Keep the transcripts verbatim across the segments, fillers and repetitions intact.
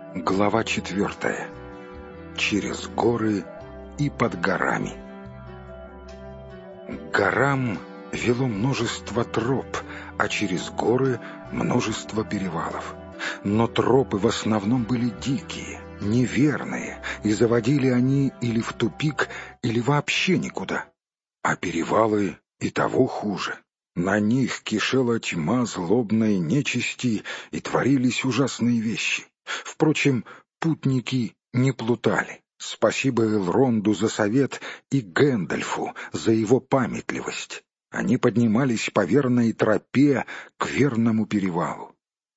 Глава четвертая. Через горы и под горами. К горам вело множество троп, а через горы множество перевалов. Но тропы в основном были дикие, неверные, и заводили они или в тупик, или вообще никуда. А перевалы и того хуже. На них кишела тьма злобной нечисти, и творились ужасные вещи. Впрочем, путники не плутали. Спасибо Элронду за совет и Гэндальфу за его памятливость. Они поднимались по верной тропе к верному перевалу.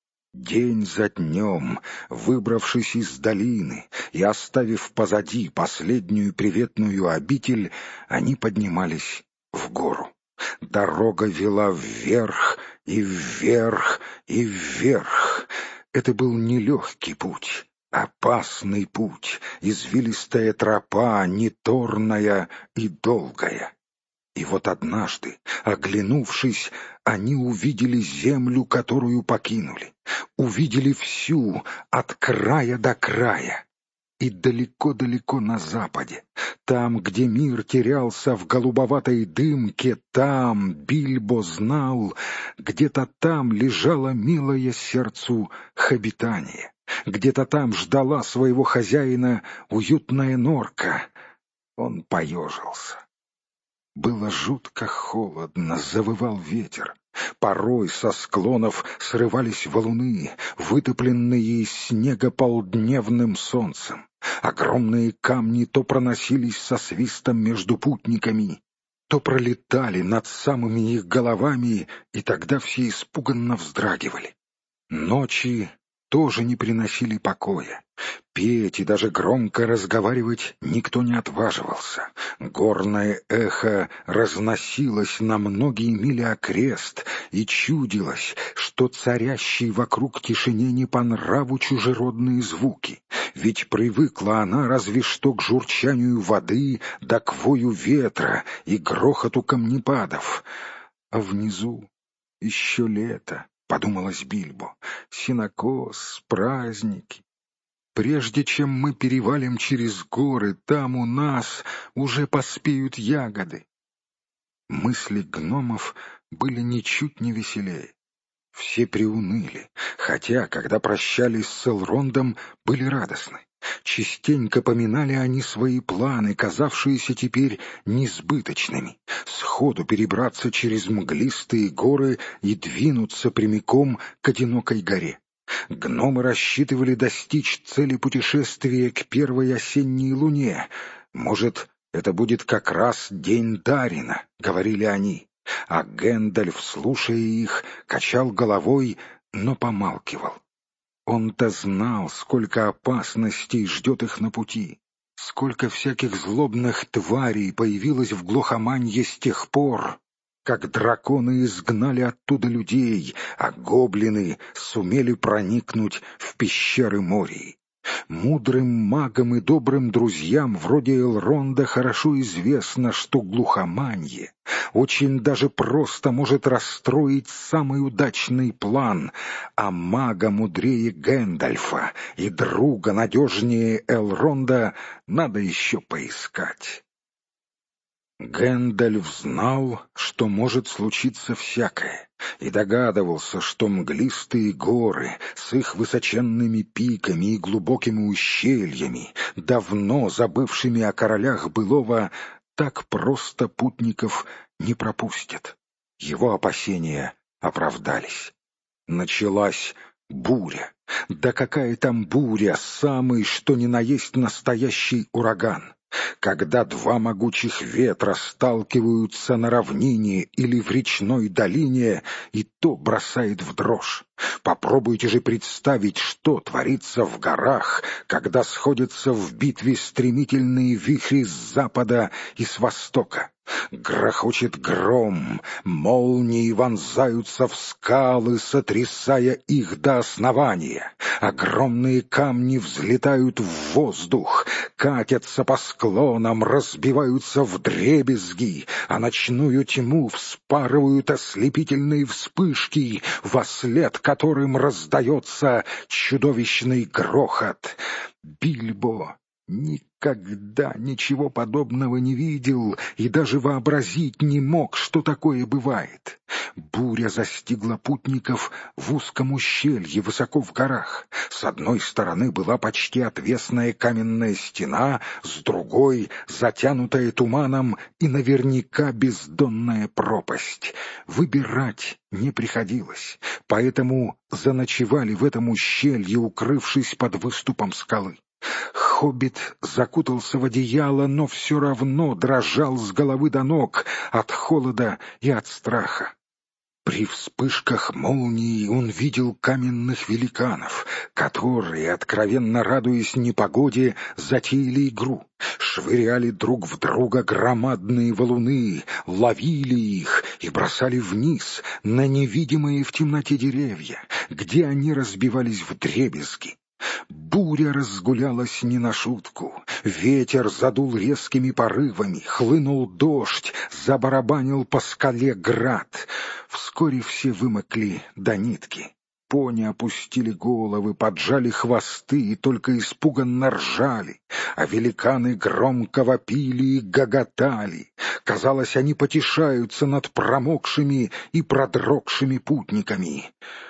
День за днем, выбравшись из долины и оставив позади последнюю приветную обитель, они поднимались в гору. Дорога вела вверх и вверх и вверх. Это был нелегкий путь, опасный путь, извилистая тропа, неторная и долгая. И вот однажды, оглянувшись, они увидели землю, которую покинули, увидели всю, от края до края. И далеко-далеко на западе, там, где мир терялся в голубоватой дымке, там, Бильбо знал, где-то там лежало милое сердцу обитание, где-то там ждала своего хозяина уютная норка. Он поежился. Было жутко холодно, завывал ветер. Порой со склонов срывались валуны, вытопленные из снега полдневным солнцем. Огромные камни то проносились со свистом между путниками, то пролетали над самыми их головами, и тогда все испуганно вздрагивали. Ночи тоже не приносили покоя. Петь и даже громко разговаривать никто не отваживался. Горное эхо разносилось на многие мили окрест, и чудилось, что царящей вокруг тишине не по нраву чужеродные звуки, ведь привыкла она разве что к журчанию воды да к вою ветра и грохоту камнепадов. А внизу еще лето, — подумалось Бильбо, — сенокос, праздники. Прежде чем мы перевалим через горы, там у нас уже поспеют ягоды. Мысли гномов были ничуть не веселее. Все приуныли, хотя, когда прощались с Элрондом, были радостны. Частенько поминали они свои планы, казавшиеся теперь несбыточными, сходу перебраться через мглистые горы и двинуться прямиком к одинокой горе. Гномы рассчитывали достичь цели путешествия к первой осенней луне. «Может, это будет как раз день Дарина», — говорили они. А Гэндальф, слушая их, качал головой, но помалкивал. Он-то знал, сколько опасностей ждет их на пути, сколько всяких злобных тварей появилось в глухоманье с тех пор, как драконы изгнали оттуда людей, а гоблины сумели проникнуть в пещеры Мории. Мудрым магам и добрым друзьям вроде Элронда хорошо известно, что глухоманье очень даже просто может расстроить самый удачный план, а мага мудрее Гэндальфа и друга надежнее Элронда надо еще поискать. Гэндальф знал, что может случиться всякое, и догадывался, что мглистые горы с их высоченными пиками и глубокими ущельями, давно забывшими о королях былого, так просто путников не пропустят. Его опасения оправдались. Началась буря. Да какая там буря, самый что ни на есть настоящий ураган. Когда два могучих ветра сталкиваются на равнине или в речной долине, и то бросает в дрожь. Попробуйте же представить, что творится в горах, когда сходятся в битве стремительные вихри с запада и с востока. Грохочет гром, молнии вонзаются в скалы, сотрясая их до основания. Огромные камни взлетают в воздух, катятся по склонам, разбиваются вдребезги, а ночную тьму вспарывают ослепительные вспышки, вослед которым раздается чудовищный грохот. Бильбо никогда ничего подобного не видел и даже вообразить не мог, что такое бывает. Буря застигла путников в узком ущелье высоко в горах. С одной стороны была почти отвесная каменная стена, с другой — затянутая туманом и наверняка бездонная пропасть. Выбирать не приходилось, поэтому заночевали в этом ущелье, укрывшись под выступом скалы. Хоббит закутался в одеяло, но все равно дрожал с головы до ног от холода и от страха. При вспышках молнии он видел каменных великанов, которые, откровенно радуясь непогоде, затеяли игру, швыряли друг в друга громадные валуны, ловили их и бросали вниз на невидимые в темноте деревья, где они разбивались вдребезги. Буря разгулялась не на шутку. Ветер задул резкими порывами, хлынул дождь, забарабанил по скале град. Вскоре все вымокли до нитки. Пони опустили головы, поджали хвосты и только испуганно ржали, а великаны громко вопили и гоготали. Казалось, они потешаются над промокшими и продрогшими путниками.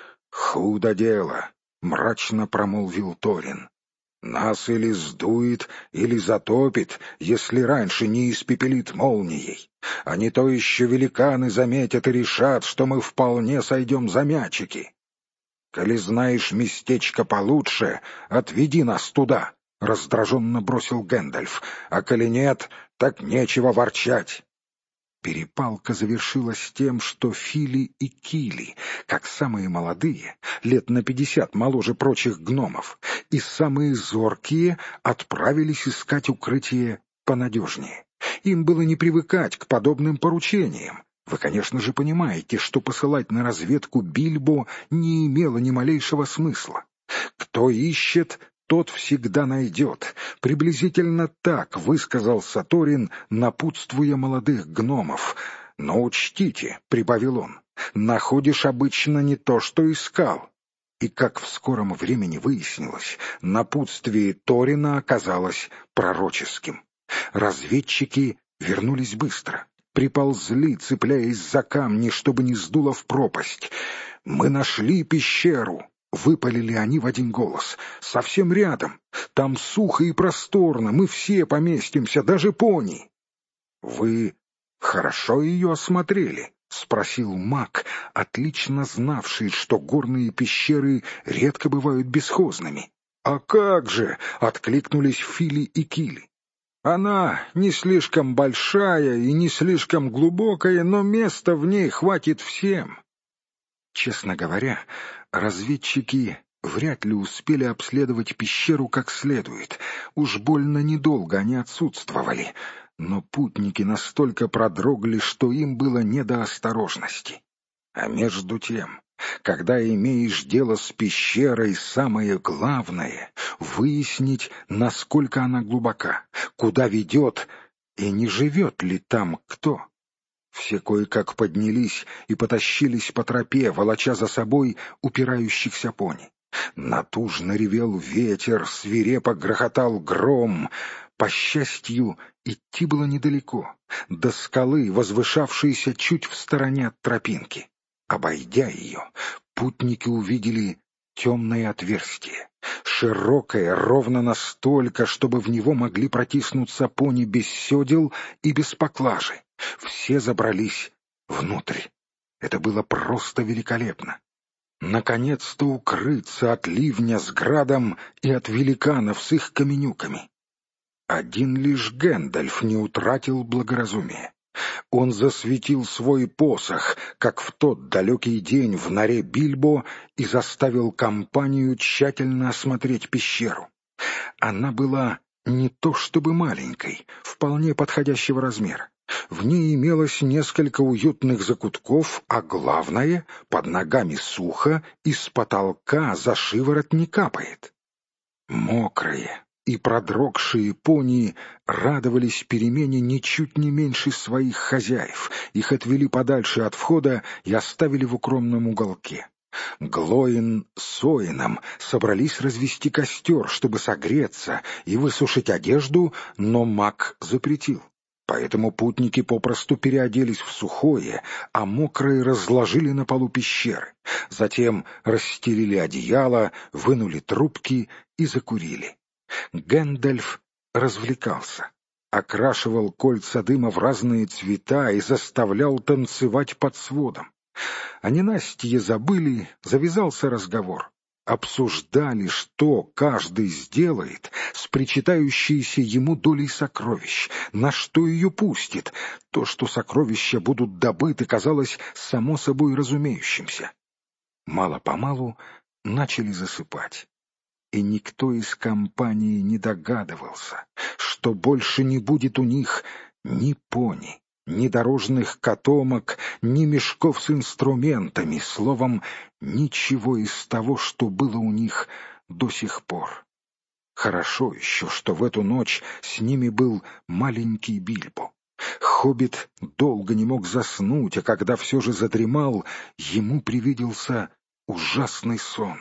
«Худо дело», — мрачно промолвил Торин. «Нас или сдует, или затопит, если раньше не испепелит молнией. А не то еще великаны заметят и решат, что мы вполне сойдем за мячики. Коли знаешь местечко получше, отведи нас туда», — раздраженно бросил Гэндальф. «А коли нет, так нечего ворчать». Перепалка завершилась тем, что Фили и Кили, как самые молодые, лет на пятьдесят моложе прочих гномов, и самые зоркие, отправились искать укрытие понадежнее. Им было не привыкать к подобным поручениям. Вы, конечно же, понимаете, что посылать на разведку Бильбо не имело ни малейшего смысла. Кто ищет, тот всегда найдет. Приблизительно так высказался Торин, напутствуя молодых гномов. «Но учтите», — прибавил он, — «находишь обычно не то, что искал». И, как в скором времени выяснилось, напутствие Торина оказалось пророческим. Разведчики вернулись быстро, приползли, цепляясь за камни, чтобы не сдуло в пропасть. «Мы нашли пещеру», — выпалили они в один голос. «Совсем рядом. Там сухо и просторно, мы все поместимся, даже пони». «Вы хорошо ее осмотрели?» — спросил маг, отлично знавший, что горные пещеры редко бывают бесхозными. «А как же!» — откликнулись Фили и Кили. «Она не слишком большая и не слишком глубокая, но места в ней хватит всем». Честно говоря, разведчики вряд ли успели обследовать пещеру как следует. Уж больно недолго они отсутствовали. Но путники настолько продрогли, что им было не до осторожности. А между тем, когда имеешь дело с пещерой, самое главное — выяснить, насколько она глубока, куда ведет и не живет ли там кто. Все кое-как поднялись и потащились по тропе, волоча за собой упирающихся пони. Натужно ревел ветер, свирепо грохотал гром. По счастью, идти было недалеко, до скалы, возвышавшейся чуть в стороне от тропинки. Обойдя ее, путники увидели темное отверстие, широкое ровно настолько, чтобы в него могли протиснуться пони без седел и без поклажи. Все забрались внутрь. Это было просто великолепно. Наконец-то укрыться от ливня с градом и от великанов с их каменюками. Один лишь Гэндальф не утратил благоразумия. Он засветил свой посох, как в тот далекий день в норе Бильбо, и заставил компанию тщательно осмотреть пещеру. Она была не то чтобы маленькой, вполне подходящего размера. В ней имелось несколько уютных закутков, а главное, под ногами сухо, и с потолка за шиворот не капает. Мокрые, и продрогшие пони радовались перемене ничуть не меньше своих хозяев. Их отвели подальше от входа и оставили в укромном уголке. Глоин с Оином собрались развести костер, чтобы согреться и высушить одежду, но маг запретил. Поэтому путники попросту переоделись в сухое, а мокрые разложили на полу пещеры. Затем расстелили одеяло, вынули трубки и закурили. Гэндальф развлекался, окрашивал кольца дыма в разные цвета и заставлял танцевать под сводом. О ненастье забыли, завязался разговор. Обсуждали, что каждый сделает с причитающейся ему долей сокровищ, на что ее пустит. То, что сокровища будут добыты, казалось само собой разумеющимся. Мало-помалу начали засыпать. И никто из компании не догадывался, что больше не будет у них ни пони, ни дорожных котомок, ни мешков с инструментами, словом, ничего из того, что было у них до сих пор. Хорошо еще, что в эту ночь с ними был маленький Бильбо. Хоббит долго не мог заснуть, а когда все же задремал, ему привиделся ужасный сон.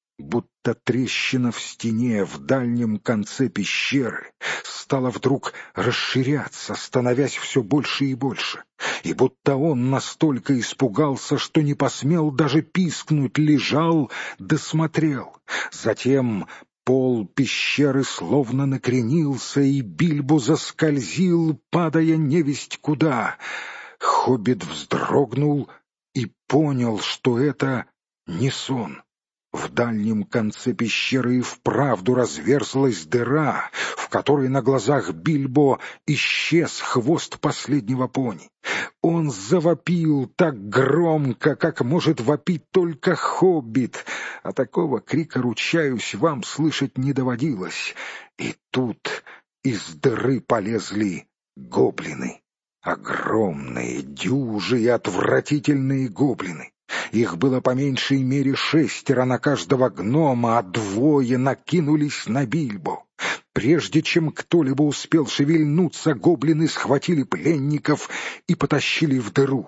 Будто трещина в стене в дальнем конце пещеры стала вдруг расширяться, становясь все больше и больше, и будто он настолько испугался, что не посмел даже пискнуть, лежал да смотрел. Затем пол пещеры словно накренился, и Бильбо заскользил, падая невесть куда. Хоббит вздрогнул и понял, что это не сон. В дальнем конце пещеры и вправду разверзлась дыра, в которой на глазах Бильбо исчез хвост последнего пони. Он завопил так громко, как может вопить только хоббит, а такого крика, ручаюсь, вам слышать не доводилось. И тут из дыры полезли гоблины. Огромные, дюжие, отвратительные гоблины. Их было по меньшей мере шестеро на каждого гнома, а двое накинулись на Бильбо. Прежде чем кто-либо успел шевельнуться, гоблины схватили пленников и потащили в дыру.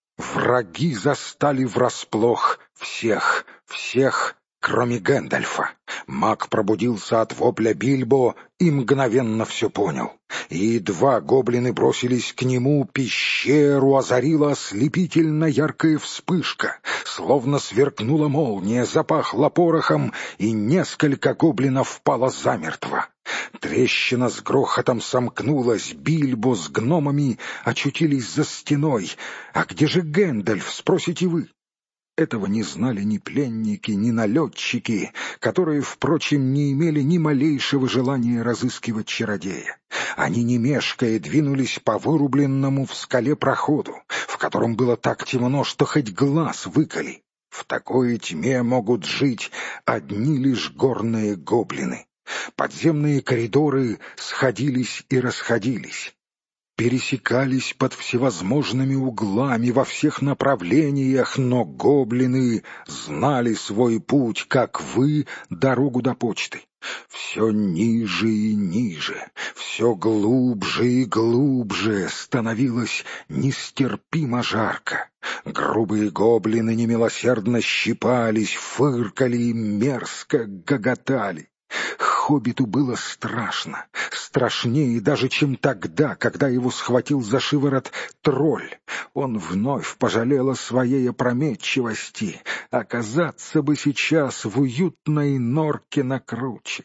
Враги застали врасплох всех, всех, кроме Гэндальфа. Маг пробудился от вопля Бильбо и мгновенно все понял. И едва гоблины бросились к нему, пещеру озарила ослепительно яркая вспышка. Словно сверкнула молния, запахло порохом, и несколько гоблинов впало замертво. Трещина с грохотом сомкнулась, Бильбо с гномами очутились за стеной. «А где же Гэндальф?» — спросите вы. Этого не знали ни пленники, ни налетчики, которые, впрочем, не имели ни малейшего желания разыскивать чародея. Они, не мешкая, двинулись по вырубленному в скале проходу, в котором было так темно, что хоть глаз выколи. В такой тьме могут жить одни лишь горные гоблины. Подземные коридоры сходились и расходились, пересекались под всевозможными углами во всех направлениях, но гоблины знали свой путь, как вы дорогу до почты. Все ниже и ниже, все глубже и глубже становилось нестерпимо жарко. Грубые гоблины немилосердно щипались, фыркали и мерзко гоготали. Хоббиту было страшно, страшнее даже, чем тогда, когда его схватил за шиворот тролль. Он вновь пожалел о своей опрометчивости. Оказаться бы сейчас в уютной норке на круче.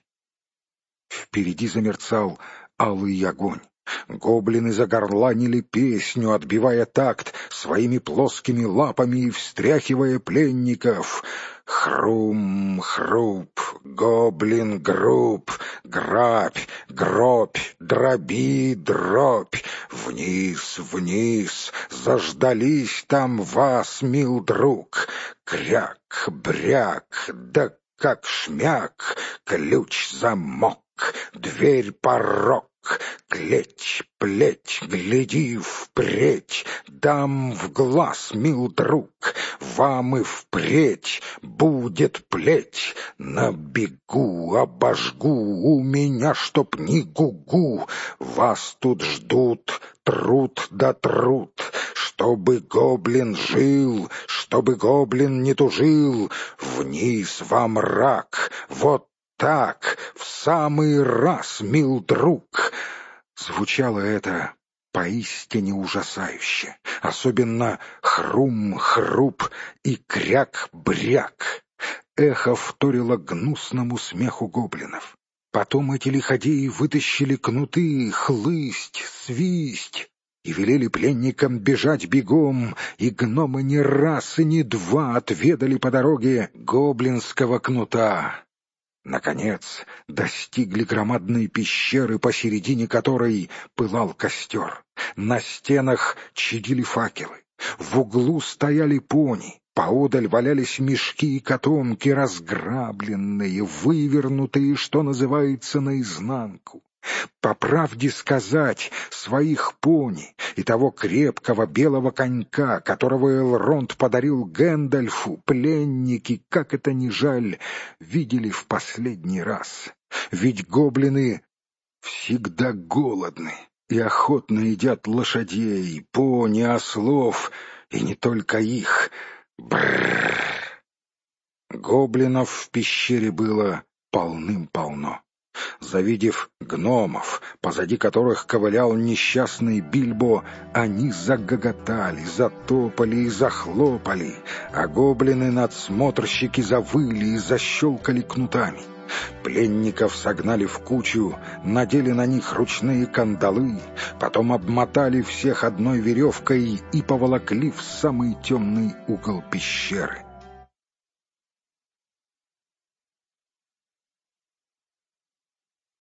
Впереди замерцал алый огонь. Гоблины загорланили песню, отбивая такт своими плоскими лапами и встряхивая пленников. Хрум, хруп, гоблин груб, грабь, гробь, дроби, дробь. Вниз, вниз, заждались там вас, мил друг. Кряк, бряк, да как шмяк, ключ, замок, дверь, порог. Клеть, плеть, гляди впредь, дам в глаз, мил друг, вам и впредь будет плеть. На бегу обожгу, у меня чтоб ни гугу, вас тут ждут труд да труд. Чтобы гоблин жил, чтобы гоблин не тужил, вниз во мрак, вот так, в самый раз, мил друг. Звучало это поистине ужасающе, особенно хрум-хруп и кряк-бряк. Эхо вторило гнусному смеху гоблинов. Потом эти лиходеи вытащили кнуты, хлысть, свисть и велели пленникам бежать бегом, и гномы ни раз и ни два отведали по дороге гоблинского кнута. Наконец достигли громадной пещеры, посередине которой пылал костер. На стенах чадили факелы. В углу стояли пони. Поодаль валялись мешки и котомки, разграбленные, вывернутые, что называется, наизнанку. По правде сказать, своих пони и того крепкого белого конька, которого Элронд подарил Гэндальфу, пленники, как это ни жаль, видели в последний раз. Ведь гоблины всегда голодны и охотно едят лошадей, пони, ослов, и не только их. Бррр! Гоблинов в пещере было полным-полно. Завидев гномов, позади которых ковылял несчастный Бильбо, они загоготали, затопали и захлопали, а гоблины-надсмотрщики завыли и защелкали кнутами. Пленников согнали в кучу, надели на них ручные кандалы, потом обмотали всех одной веревкой и поволокли в самый темный угол пещеры.